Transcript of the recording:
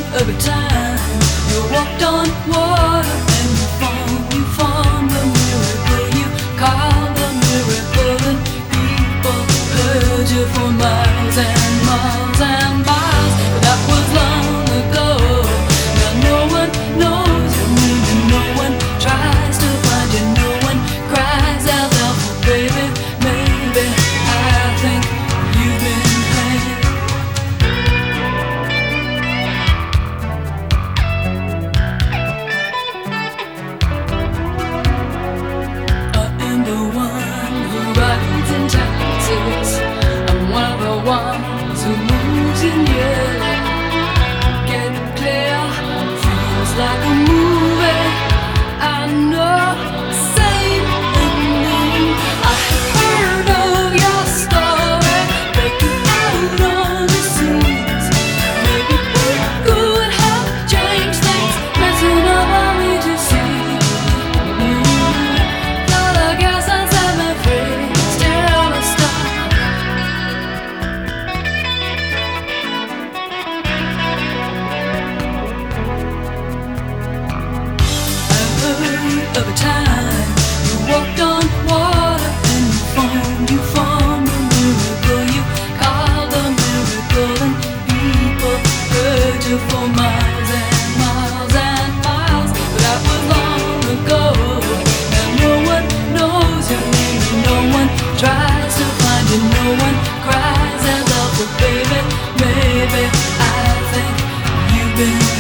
Every time you walked on water and you found the miracle you called the miracle, and people heard you for miles and miles and miles. But that was long ago. Now no one knows your name and no one tries to find you. No one cries out loud for baby. Maybe I think you've been had. I'm one of the ones who moves in yellow. Get clear, feels like a movie. I know, same ending. I heard of your story, breaking out on the scenes. Maybe we could have changed things, messing up I need to see. Thought I guess I'd set me free. Every time you walked on water and you found the miracle you called a miracle, and people heard you for miles and miles and miles. But that was long ago. Now no one knows your name and no one tries to find you. No one cries out loud for baby. Maybe I think you've been